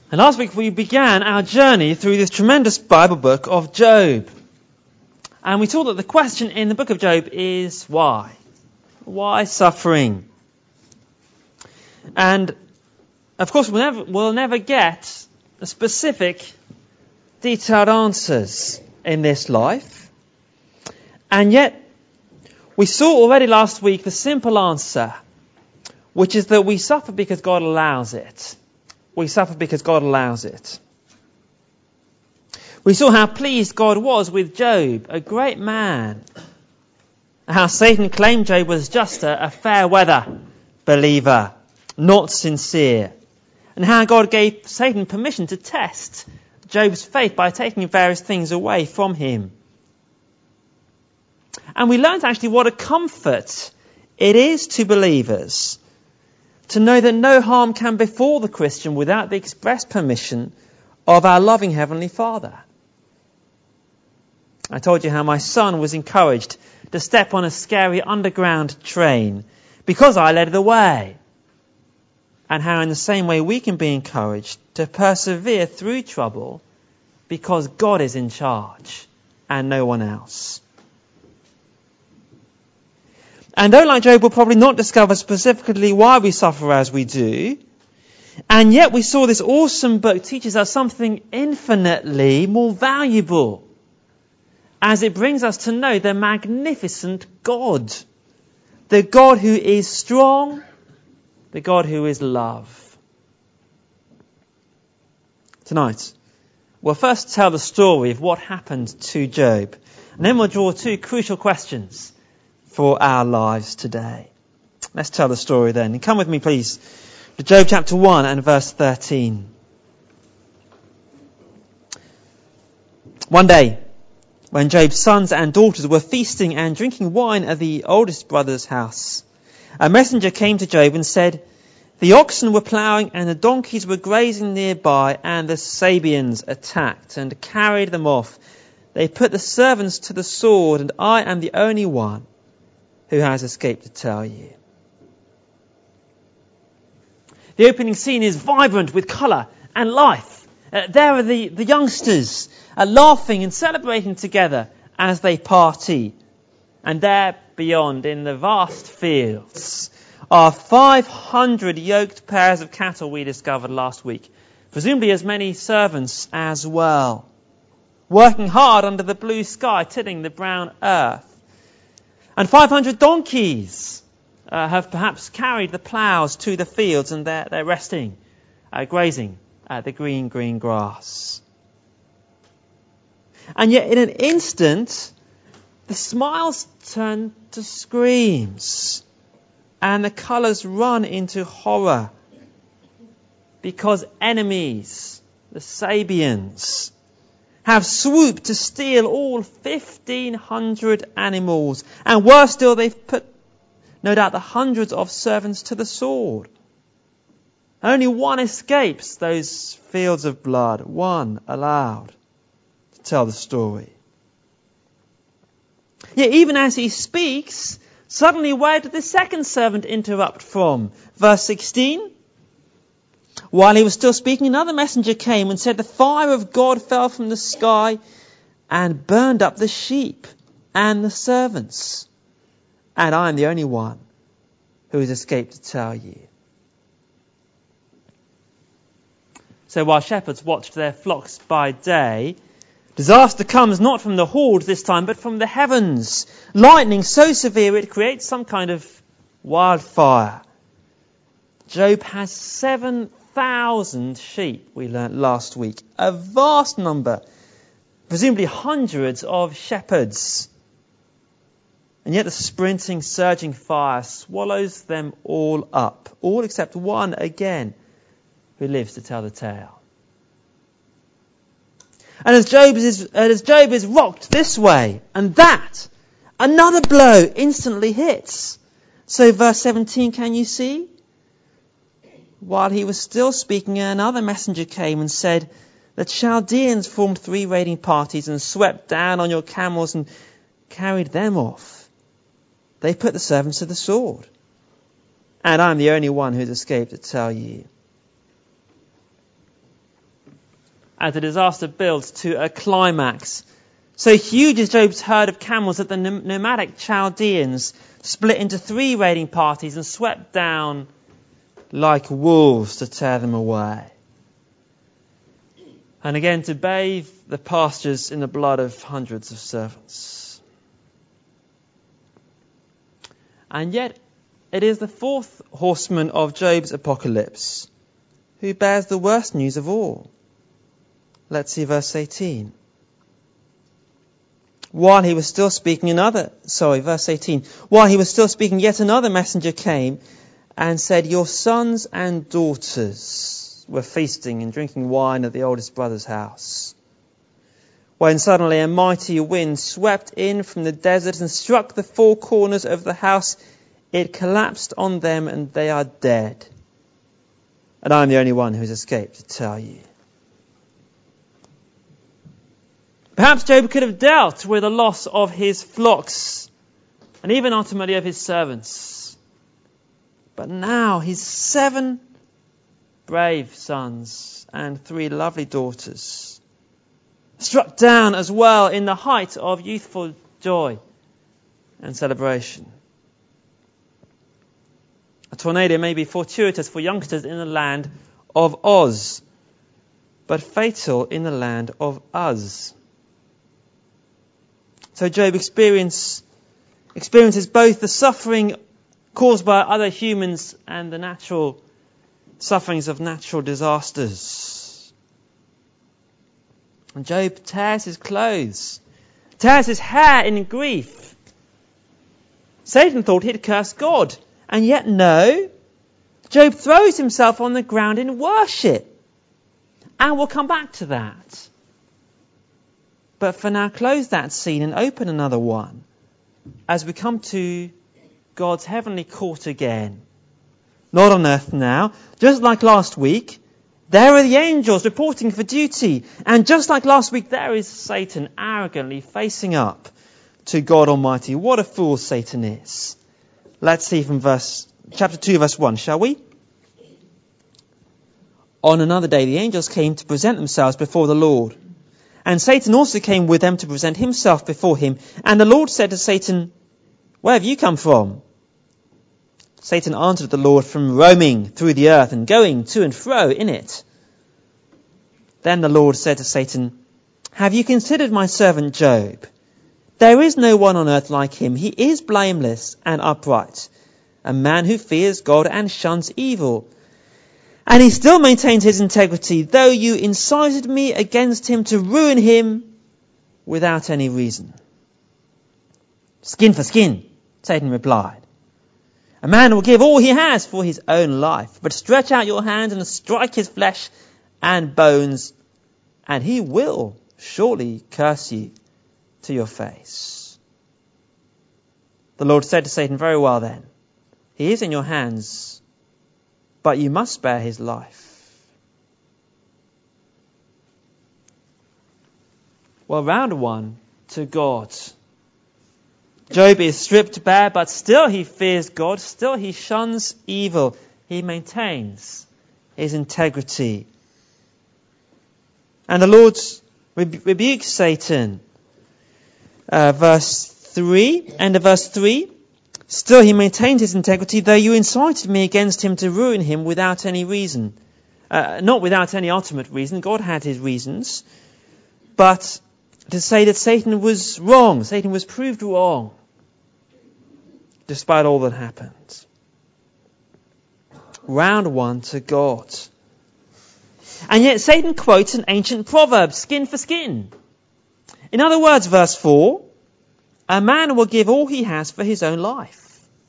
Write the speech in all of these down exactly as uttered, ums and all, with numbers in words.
And last week we began our journey through this tremendous Bible book of Job. And we saw that the question in the book of Job is why? Why suffering? And of course we'll never, we'll never get the specific, detailed answers in this life. And yet we saw already last week the simple answer, which is that we suffer because God allows it. We suffer because God allows it. We saw how pleased God was with Job, a great man. How Satan claimed Job was just a, a fair weather believer, not sincere. And how God gave Satan permission to test Job's faith by taking various things away from him. And we learned actually what a comfort it is to believers to know that no harm can befall the Christian without the express permission of our loving Heavenly Father. I told you how my son was encouraged to step on a scary underground train because I led the way. And how in the same way we can be encouraged to persevere through trouble because God is in charge and no one else. And though, like Job, we'll probably not discover specifically why we suffer as we do, and yet we saw this awesome book teaches us something infinitely more valuable, as it brings us to know the magnificent God, the God who is strong, the God who is love. Tonight, we'll first tell the story of what happened to Job, and then we'll draw two crucial questions for our lives today. Let's tell the story then. And come with me, please, to Job chapter one and verse thirteen. One day, when Job's sons and daughters were feasting and drinking wine at the oldest brother's house, a messenger came to Job and said, "The oxen were ploughing and the donkeys were grazing nearby, and the Sabeans attacked and carried them off. They put the servants to the sword, and I am the only one who has escaped to tell you." The opening scene is vibrant with colour and life. Uh, there are the, the youngsters uh, laughing and celebrating together as they party. And there beyond, in the vast fields, are five hundred yoked pairs of cattle we discovered last week. Presumably as many servants as well, working hard under the blue sky, tilling the brown earth. And five hundred donkeys uh, have perhaps carried the ploughs to the fields, and they're, they're resting, uh, grazing uh, the green, green grass. And yet in an instant, the smiles turn to screams, and the colours run into horror, because enemies, the Sabeans, have swooped to steal all fifteen hundred animals. And worse still, they've put, no doubt, the hundreds of servants to the sword. Only one escapes those fields of blood, one allowed to tell the story. Yet even as he speaks, suddenly where did the second servant interrupt from? Verse sixteen. While he was still speaking, another messenger came and said, "The fire of God fell from the sky and burned up the sheep and the servants. And I am the only one who has escaped to tell you." So while shepherds watched their flocks by day, disaster comes not from the hordes this time, but from the heavens. Lightning so severe it creates some kind of wildfire. Job has seven thousand sheep, we learnt last week. A vast number, presumably hundreds of shepherds. And yet the sprinting, surging fire swallows them all up, all except one again, who lives to tell the tale. And as Job is, as Job is rocked this way and that, another blow instantly hits. So verse seventeen, can you see? While he was still speaking, another messenger came and said, "The Chaldeans formed three raiding parties and swept down on your camels and carried them off. They put the servants to the sword. And I'm the only one who's escaped to tell you." as the disaster builds to a climax. So huge is Job's herd of camels that the nomadic Chaldeans split into three raiding parties and swept down like wolves to tear them away. And again to bathe the pastures in the blood of hundreds of servants. And yet it is the fourth horseman of Job's apocalypse who bears the worst news of all. Let's see verse eighteen. While he was still speaking, another, sorry, verse eighteen. While he was still speaking, yet another messenger came and said, your sons and daughters were feasting and drinking wine at the oldest brother's house, when suddenly a mighty wind swept in from the desert and struck the four corners of the house. It collapsed on them and they are dead. And I'm the only one who has escaped to tell you. Perhaps Job could have dealt with the loss of his flocks and even ultimately of his servants. But now his seven brave sons and three lovely daughters struck down as well in the height of youthful joy and celebration. A tornado may be fortuitous for youngsters in the land of Oz, but fatal in the land of Uz. So Job experience, experiences both the suffering caused by other humans and the natural sufferings of natural disasters. And Job tears his clothes, tears his hair in grief. Satan thought he'd cursed God, and yet no. Job throws himself on the ground in worship. And we'll come back to that. But for now, close that scene and open another one as we come to God's heavenly court again. Not on earth now. Just like last week, there are the angels reporting for duty. And just like last week, there is Satan arrogantly facing up to God Almighty. What a fool Satan is. Let's see from verse chapter two, verse one, shall we? On another day, the angels came to present themselves before the Lord. And Satan also came with them to present himself before him. And the Lord said to Satan, where have you come from? Satan answered the Lord, from roaming through the earth and going to and fro in it. Then the Lord said to Satan, have you considered my servant Job? There is no one on earth like him. He is blameless and upright, a man who fears God and shuns evil. And he still maintains his integrity, though you incited me against him to ruin him without any reason. Skin for skin, Satan replied. A man will give all he has for his own life, but stretch out your hand and strike his flesh and bones, and he will surely curse you to your face. The Lord said to Satan, very well then, he is in your hands, but you must spare his life. Well, round one to God. Job is stripped bare, but still he fears God. Still he shuns evil. He maintains his integrity. And the Lord reb- rebukes Satan. Uh, verse three, end of verse three. Still he maintained his integrity, though you incited me against him to ruin him without any reason. Uh, not without any ultimate reason. God had his reasons. But to say that Satan was wrong. Satan was proved wrong. Despite all that happened. Round one to God. And yet Satan quotes an ancient proverb, skin for skin. In other words, verse four, a man will give all he has for his own life.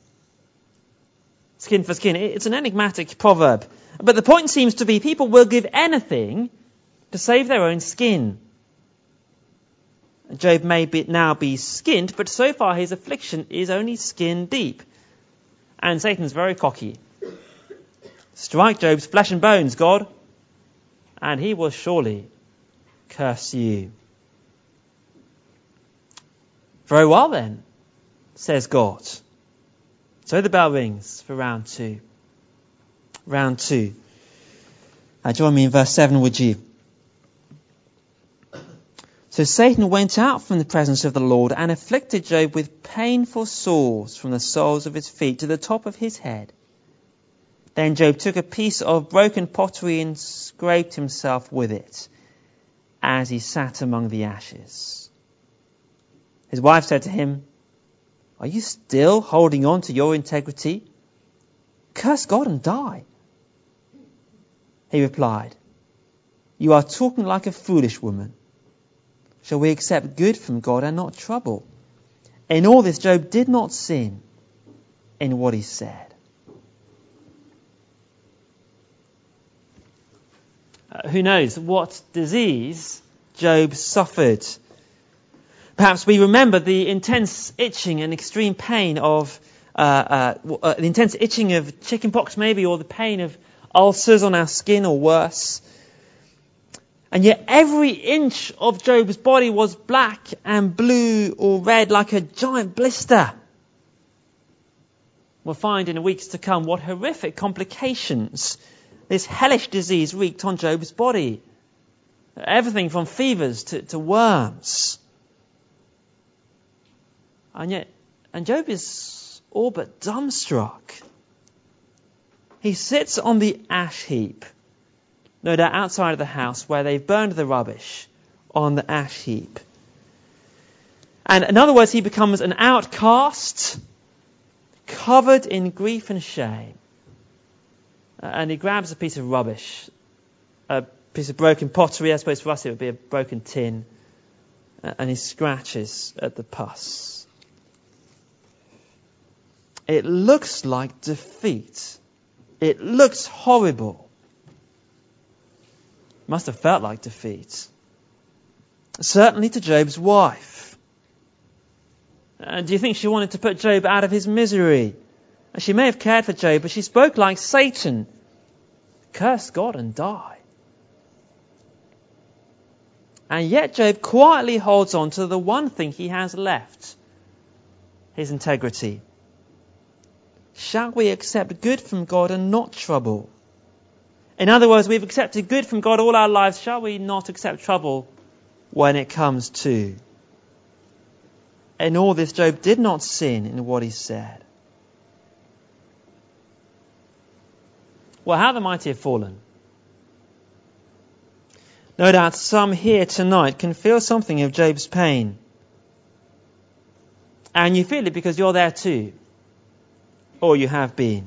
Skin for skin. It's an enigmatic proverb. But the point seems to be people will give anything to save their own skin. Job may be, now be skinned, but so far his affliction is only skin deep. And Satan's very cocky. Strike Job's flesh and bones, God, and he will surely curse you. Very well then, says God. So the bell rings for round two. Round two. Uh, join me in verse seven, would you? So Satan went out from the presence of the Lord and afflicted Job with painful sores from the soles of his feet to the top of his head. Then Job took a piece of broken pottery and scraped himself with it as he sat among the ashes. His wife said to him, "Are you still holding on to your integrity? Curse God and die." He replied, "You are talking like a foolish woman. Shall we accept good from God and not trouble?" In all this, Job did not sin in what he said. Uh, who knows what disease Job suffered? Perhaps we remember the intense itching and extreme pain of uh, uh, uh, the intense itching of chickenpox, maybe, or the pain of ulcers on our skin, or worse. And yet every inch of Job's body was black and blue or red, like a giant blister. We'll find in the weeks to come what horrific complications this hellish disease wreaked on Job's body. Everything from fevers to, to worms. And yet, and Job is all but dumbstruck. He sits on the ash heap, no doubt outside of the house where they've burned the rubbish, on the ash heap. And in other words, he becomes an outcast, covered in grief and shame. And he grabs a piece of rubbish, a piece of broken pottery. I suppose for us it would be a broken tin. And he scratches at the pus. It looks like defeat. It looks horrible. Must have felt like defeat. Certainly to Job's wife. And do you think she wanted to put Job out of his misery? She may have cared for Job, but she spoke like Satan. Curse God and die. And yet Job quietly holds on to the one thing he has left. His integrity. Shall we accept good from God and not trouble? In other words, we've accepted good from God all our lives. Shall we not accept trouble when it comes to? In all this, Job did not sin in what he said. Well, how the mighty have fallen. No doubt some here tonight can feel something of Job's pain. And you feel it because you're there too. Or you have been.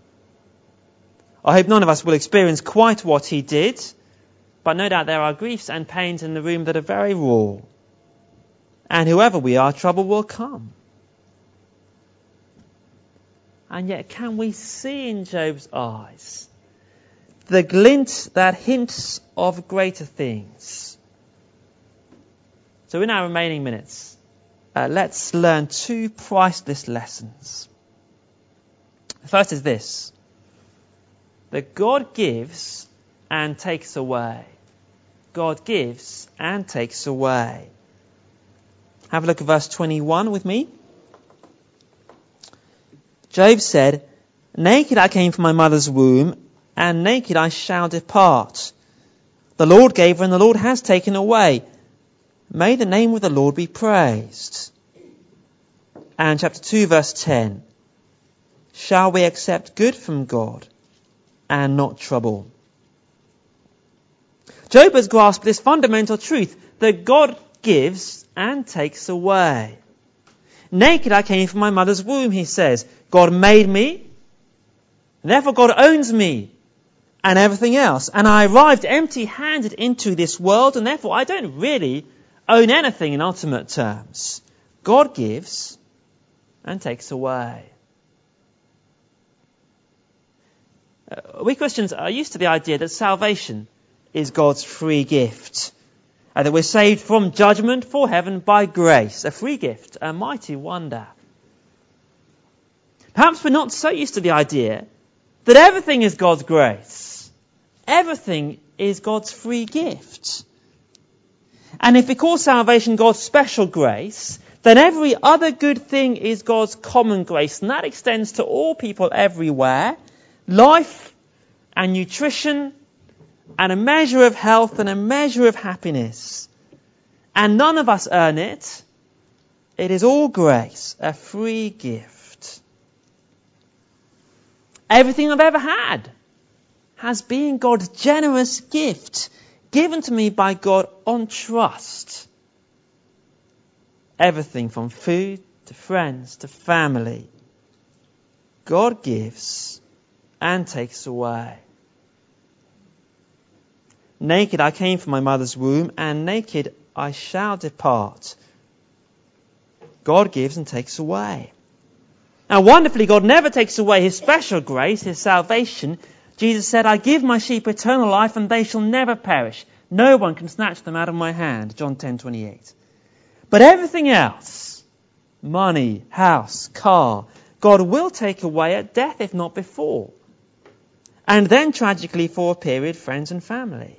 I hope none of us will experience quite what he did, but no doubt there are griefs and pains in the room that are very raw. And whoever we are, trouble will come. And yet can we see in Job's eyes the glint that hints of greater things? So in our remaining minutes, uh, let's learn two priceless lessons. The first is this: that God gives and takes away. God gives and takes away. Have a look at verse twenty-one with me. Job said, "Naked I came from my mother's womb, and naked I shall depart. The Lord gave and the Lord has taken away. May the name of the Lord be praised." And chapter two, verse ten. Shall we accept good from God and not trouble? Job has grasped this fundamental truth that God gives and takes away. Naked I came from my mother's womb, he says. God made me, and therefore God owns me and everything else. And I arrived empty-handed into this world, and therefore I don't really own anything in ultimate terms. God gives and takes away. Uh, we Christians are used to the idea that salvation is God's free gift. Uh, that we're saved from judgment for heaven by grace. A free gift, a mighty wonder. Perhaps we're not so used to the idea that everything is God's grace. Everything is God's free gift. And if we call salvation God's special grace, then every other good thing is God's common grace. And that extends to all people everywhere. Life and nutrition and a measure of health and a measure of happiness. And none of us earn it. It is all grace, a free gift. Everything I've ever had has been God's generous gift, given to me by God on trust. Everything from food to friends to family, God gives and takes away. Naked I came from my mother's womb, and naked I shall depart. God gives and takes away. Now, wonderfully, God never takes away his special grace, his salvation. Jesus said, I give my sheep eternal life, and they shall never perish. No one can snatch them out of my hand. John ten twenty-eight. But everything else, money, house, car, God will take away at death, if not before. And then, tragically, for a period, friends and family.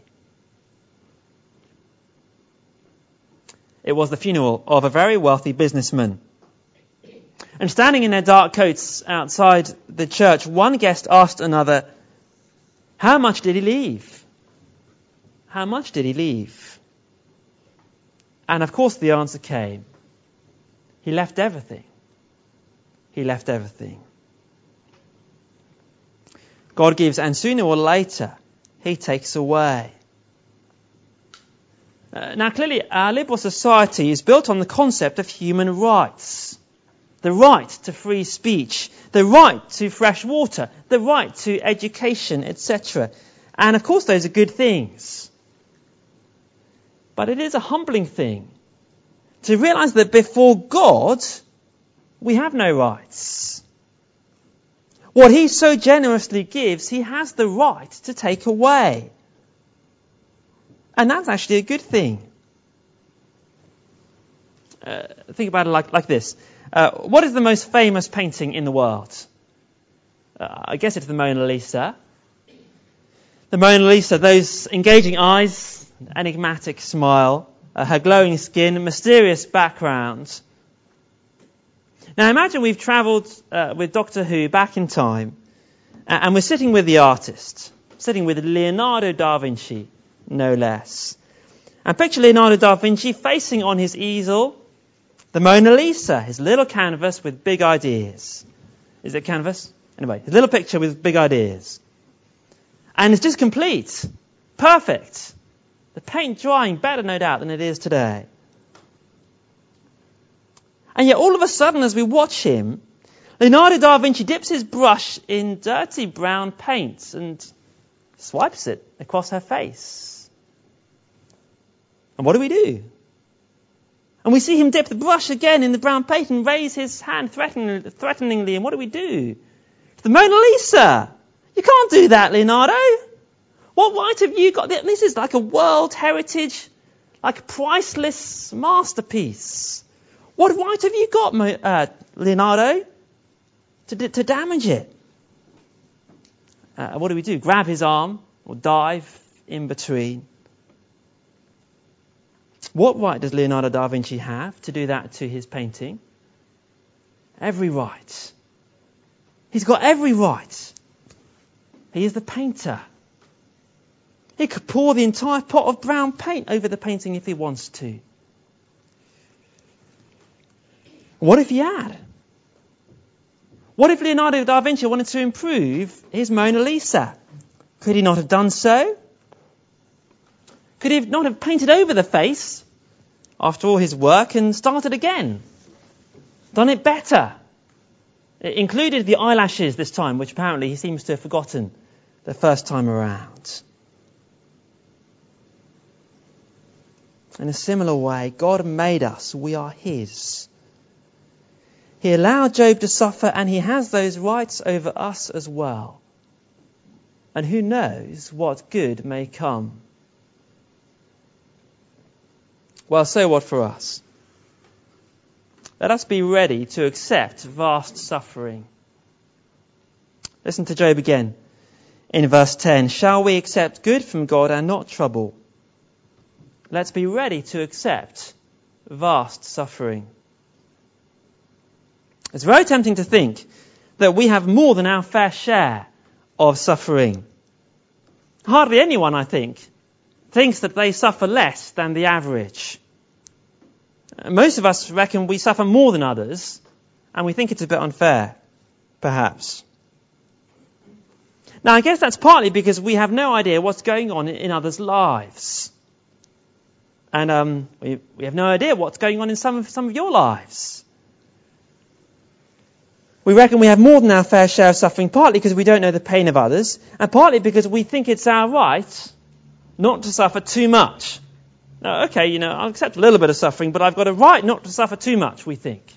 It was the funeral of a very wealthy businessman. And standing in their dark coats outside the church, one guest asked another, how much did he leave? How much did he leave? And of course the answer came. He left everything. He left everything. God gives, and sooner or later, he takes away. Uh, now, clearly, our liberal society is built on the concept of human rights. The right to free speech, the right to fresh water, the right to education, et cetera. And of course, those are good things. But it is a humbling thing to realize that before God, we have no rights. What he so generously gives, he has the right to take away. And that's actually a good thing. Uh, think about it like, like this. Uh, what is the most famous painting in the world? Uh, I guess it's the Mona Lisa. The Mona Lisa, those engaging eyes, enigmatic smile, uh, her glowing skin, mysterious background. Now imagine we've travelled uh, with Doctor Who back in time, uh, and we're sitting with the artist, sitting with Leonardo da Vinci, no less. And picture Leonardo da Vinci facing on his easel the Mona Lisa, his little canvas with big ideas. Is it canvas? Anyway, his little picture with big ideas. And it's just complete. Perfect. The paint drying better, no doubt, than it is today. And yet all of a sudden, as we watch him, Leonardo da Vinci dips his brush in dirty brown paint and swipes it across her face. And what do we do? And we see him dip the brush again in the brown paint and raise his hand threaten, threateningly. And what do we do? It's the Mona Lisa! You can't do that, Leonardo! What right have you got? This is like a world heritage, like a priceless masterpiece. What right have you got, uh, Leonardo, to, to damage it? Uh, what do we do? Grab his arm or dive in between? What right does Leonardo da Vinci have to do that to his painting? Every right. He's got every right. He is the painter. He could pour the entire pot of brown paint over the painting if he wants to. What if he had? What if Leonardo da Vinci wanted to improve his Mona Lisa? Could he not have done so? Could he not have painted over the face after all his work and started again? Done it better? It included the eyelashes this time, which apparently he seems to have forgotten the first time around. In a similar way, God made us. We are his. He allowed Job to suffer, and he has those rights over us as well. And who knows what good may come. Well, so what for us? Let us be ready to accept vast suffering. Listen to Job again in verse ten. Shall we accept good from God and not trouble? Let's be ready to accept vast suffering. It's very tempting to think that we have more than our fair share of suffering. Hardly anyone, I think, thinks that they suffer less than the average. Most of us reckon we suffer more than others, and we think it's a bit unfair, perhaps. Now, I guess that's partly because we have no idea what's going on in others' lives. And um, we, we have no idea what's going on in some of, some of your lives. We reckon we have more than our fair share of suffering, partly because we don't know the pain of others, and partly because we think it's our right not to suffer too much. Now, okay, you know, I'll accept a little bit of suffering, but I've got a right not to suffer too much, we think.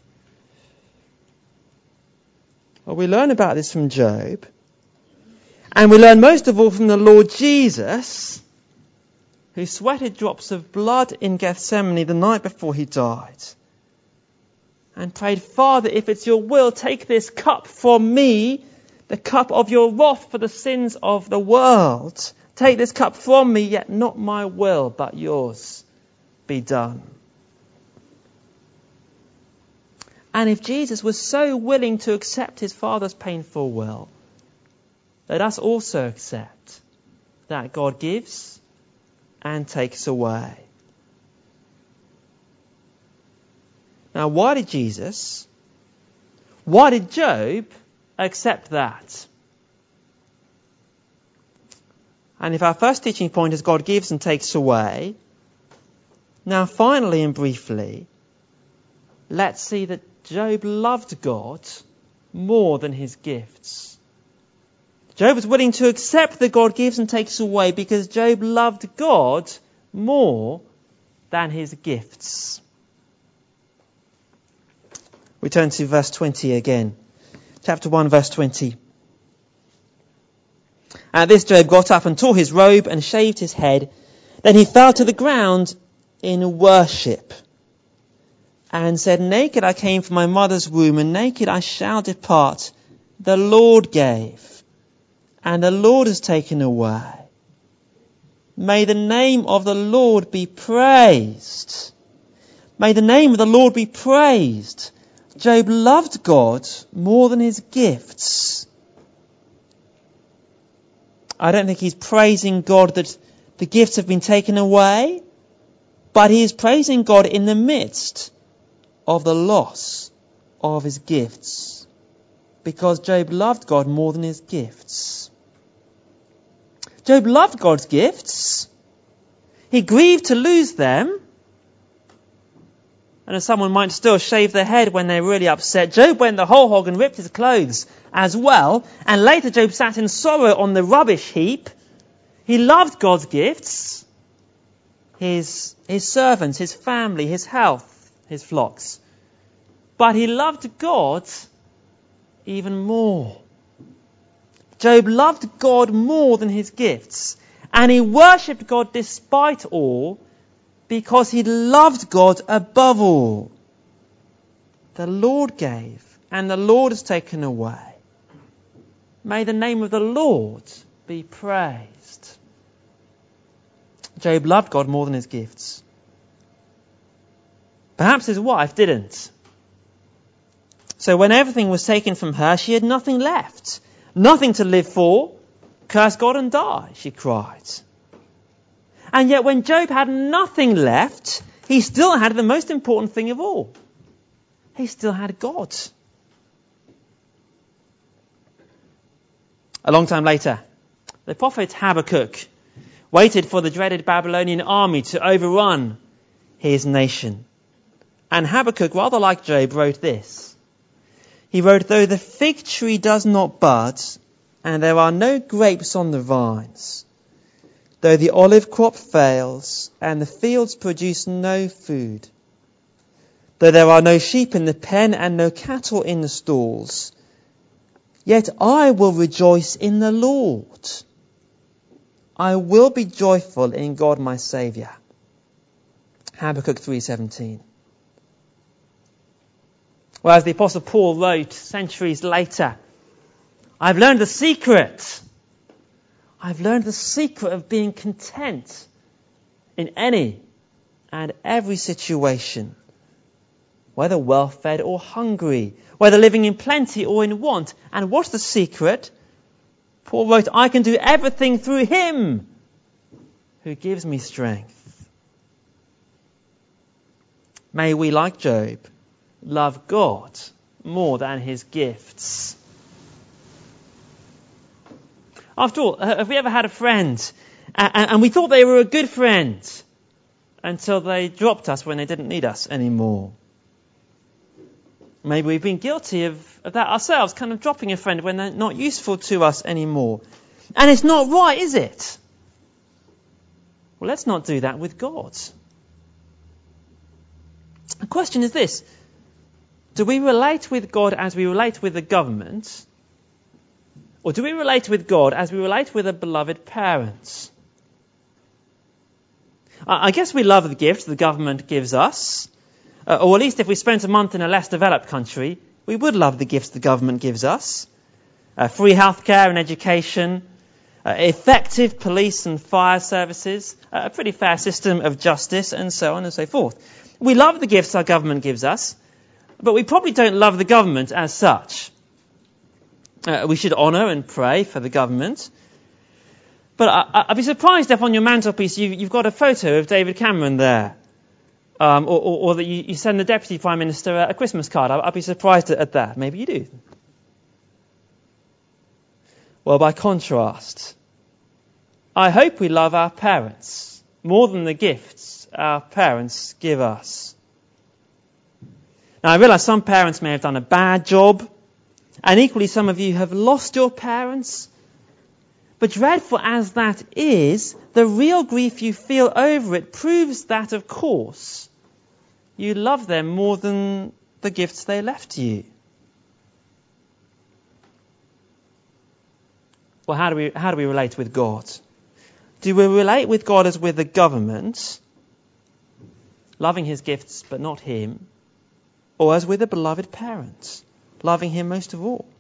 Well, we learn about this from Job, and we learn most of all from the Lord Jesus, who sweated drops of blood in Gethsemane the night before he died, and prayed, Father, if it's your will, take this cup from me, the cup of your wrath for the sins of the world. Take this cup from me, yet not my will, but yours be done. And if Jesus was so willing to accept his Father's painful will, let us also accept that God gives and takes away. Now, why did Jesus, why did Job accept that? And if our first teaching point is God gives and takes away, now finally and briefly, let's see that Job loved God more than his gifts. Job was willing to accept that God gives and takes away because Job loved God more than his gifts. We turn to verse twenty again. Chapter one, verse twenty. At this Job got up and tore his robe and shaved his head. Then he fell to the ground in worship and said, Naked I came from my mother's womb, and naked I shall depart. The Lord gave, and the Lord has taken away. May the name of the Lord be praised. May the name of the Lord be praised. Job loved God more than his gifts. I don't think he's praising God that the gifts have been taken away, but he is praising God in the midst of the loss of his gifts, because Job loved God more than his gifts. Job loved God's gifts. He grieved to lose them. And as someone might still shave their head when they're really upset, Job went the whole hog and ripped his clothes as well. And later Job sat in sorrow on the rubbish heap. He loved God's gifts, his, his servants, his family, his health, his flocks. But he loved God even more. Job loved God more than his gifts. And he worshipped God despite all, because he loved God above all. The Lord gave, and the Lord has taken away. May the name of the Lord be praised. Job loved God more than his gifts. Perhaps his wife didn't. So when everything was taken from her, she had nothing left. Nothing to live for. Curse God and die, she cried. And yet when Job had nothing left, he still had the most important thing of all. He still had God. A long time later, the prophet Habakkuk waited for the dreaded Babylonian army to overrun his nation. And Habakkuk, rather like Job, wrote this. He wrote, Though the fig tree does not bud, and there are no grapes on the vines, though the olive crop fails, and the fields produce no food, though there are no sheep in the pen and no cattle in the stalls, yet I will rejoice in the Lord. I will be joyful in God my Saviour. Habakkuk three seventeen. Well, as the Apostle Paul wrote centuries later, I've learned the secret. I've learned the secret of being content in any and every situation, whether well-fed or hungry, whether living in plenty or in want. And what's the secret? Paul wrote, I can do everything through him who gives me strength. May we, like Job, love God more than his gifts. After all, have we ever had a friend and we thought they were a good friend until they dropped us when they didn't need us anymore? Maybe we've been guilty of, of that ourselves, kind of dropping a friend when they're not useful to us anymore. And it's not right, is it? Well, let's not do that with God. The question is this: do we relate with God as we relate with the government? Or do we relate with God as we relate with a beloved parent? I guess we love the gifts the government gives us. Uh, or at least if we spent a month in a less developed country, we would love the gifts the government gives us. Uh, free healthcare and education, uh, effective police and fire services, uh, a pretty fair system of justice, and so on and so forth. We love the gifts our government gives us, but we probably don't love the government as such. Uh, we should honour and pray for the government. But I, I'd be surprised if on your mantelpiece you, you've got a photo of David Cameron there. Um, or, or, or that you, you send the Deputy Prime Minister a, a Christmas card. I, I'd be surprised at, at that. Maybe you do. Well, by contrast, I hope we love our parents more than the gifts our parents give us. Now, I realise some parents may have done a bad job, and equally some of you have lost your parents. But dreadful as that is, the real grief you feel over it proves that, of course, you love them more than the gifts they left you. Well, how do we how do we relate with God? Do we relate with God as with the government, loving his gifts but not him, or as with a beloved parent, loving him most of all?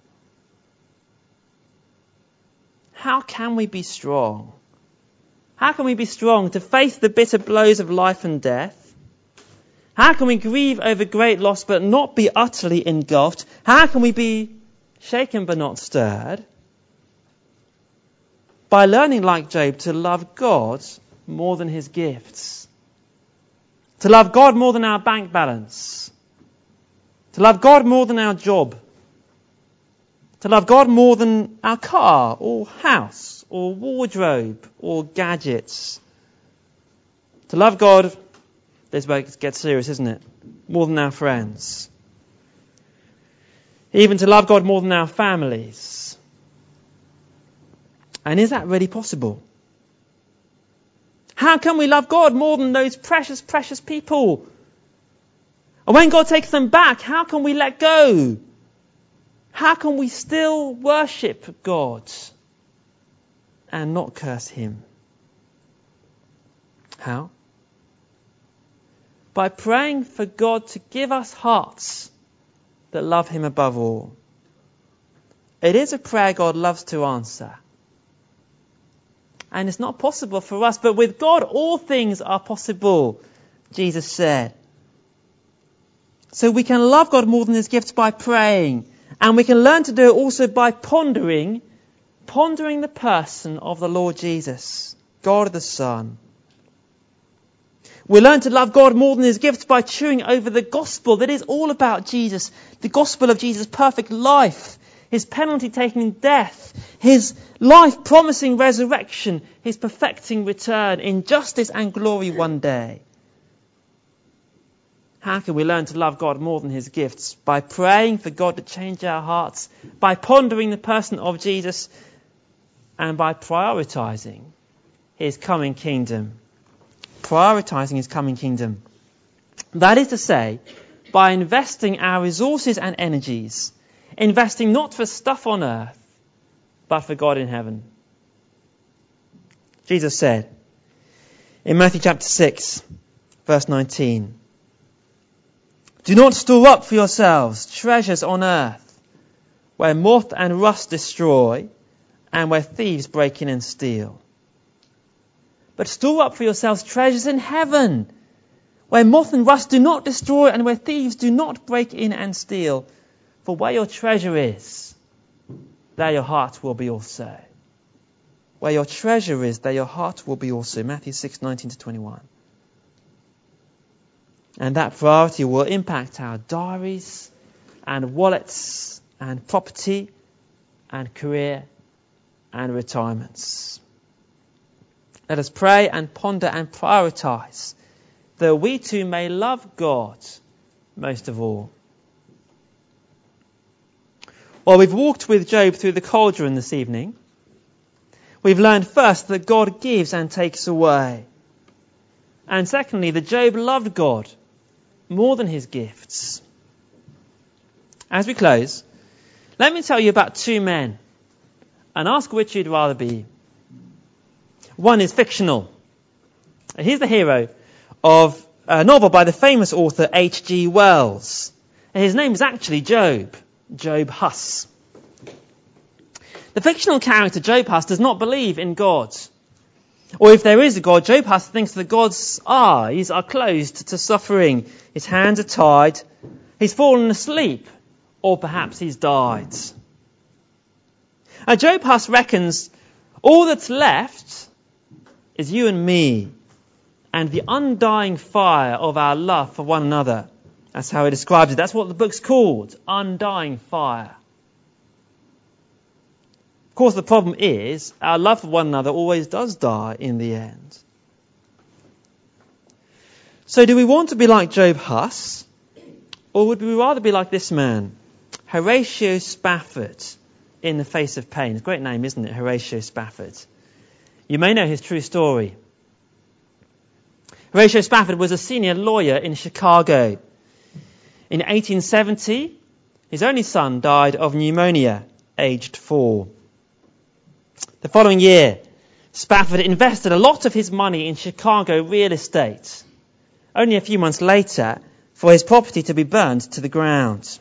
How can we be strong? How can we be strong to face the bitter blows of life and death? How can we grieve over great loss but not be utterly engulfed? How can we be shaken but not stirred? By learning, like Job, to love God more than his gifts. To love God more than our bank balance. To love God more than our job. To love God more than our car or house or wardrobe or gadgets. To love God, this is where it gets serious, isn't it? More than our friends. Even to love God more than our families. And is that really possible? How can we love God more than those precious, precious people? And when God takes them back, how can we let go? How can we still worship God and not curse him? How? By praying for God to give us hearts that love him above all. It is a prayer God loves to answer. And it's not possible for us, but with God all things are possible, Jesus said. So we can love God more than his gifts by praying. And we can learn to do it also by pondering, pondering the person of the Lord Jesus, God the Son. We learn to love God more than his gifts by chewing over the gospel that is all about Jesus, the gospel of Jesus' perfect life, his penalty-taking death, his life-promising resurrection, his perfecting return in justice and glory one day. How can we learn to love God more than his gifts? By praying for God to change our hearts, by pondering the person of Jesus, and by prioritizing his coming kingdom. Prioritizing his coming kingdom. That is to say, by investing our resources and energies, investing not for stuff on earth, but for God in heaven. Jesus said in Matthew chapter six, verse nineteen, "Do not store up for yourselves treasures on earth, where moth and rust destroy, and where thieves break in and steal. But store up for yourselves treasures in heaven, where moth and rust do not destroy, and where thieves do not break in and steal. For where your treasure is, there your heart will be also." Where your treasure is, there your heart will be also. Matthew six, nineteen to twenty-one. And that priority will impact our diaries and wallets and property and career and retirements. Let us pray and ponder and prioritise that we too may love God most of all. Well, we've walked with Job through the cauldron this evening. We've learned first that God gives and takes away. And secondly, that Job loved God more than his gifts. As we close, let me tell you about two men and ask which you'd rather be. One is fictional. He's the hero of a novel by the famous author H G Wells. His name is actually Job, Job Huss. The fictional character Job Huss does not believe in God. Or if there is a God, Job Huss thinks that God's eyes are closed to suffering. His hands are tied. He's fallen asleep. Or perhaps he's died. Now, Job Huss reckons all that's left is you and me and the undying fire of our love for one another. That's how he describes it. That's what the book's called, Undying Fire. Of course, the problem is our love for one another always does die in the end. So do we want to be like Job Huss, or would we rather be like this man, Horatio Spafford, in The Face of Pain? It's a great name, isn't it, Horatio Spafford? You may know his true story. Horatio Spafford was a senior lawyer in Chicago. In eighteen seventy, his only son died of pneumonia, aged four. The following year, Spafford invested a lot of his money in Chicago real estate. Only a few months later, for his property to be burned to the ground.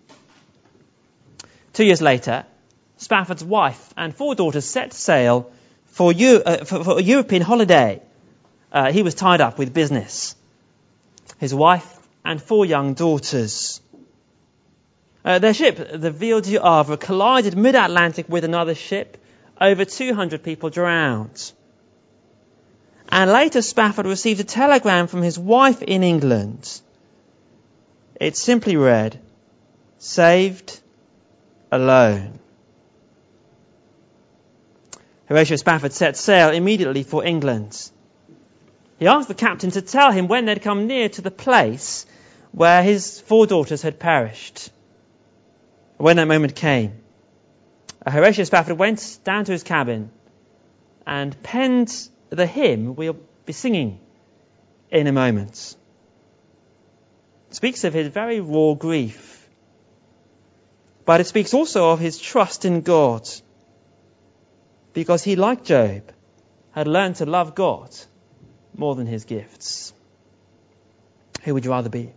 Two years later, Spafford's wife and four daughters set sail for, Euro- uh, for, for a European holiday. Uh, he was tied up with business. His wife and four young daughters. Uh, their ship, the Ville du Havre, collided mid-Atlantic with another ship. Over two hundred people drowned. And later Spafford received a telegram from his wife in England. It simply read, "Saved, alone." Horatio Spafford set sail immediately for England. He asked the captain to tell him when they'd come near to the place where his four daughters had perished. When that moment came, Horatio Spafford went down to his cabin and penned the hymn we'll be singing in a moment. It speaks of his very raw grief, but it speaks also of his trust in God, because he, like Job, had learned to love God more than his gifts. Who would you rather be?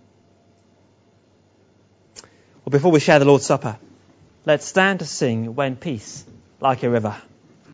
Well, before we share the Lord's Supper, let's stand to sing When Peace Like a River.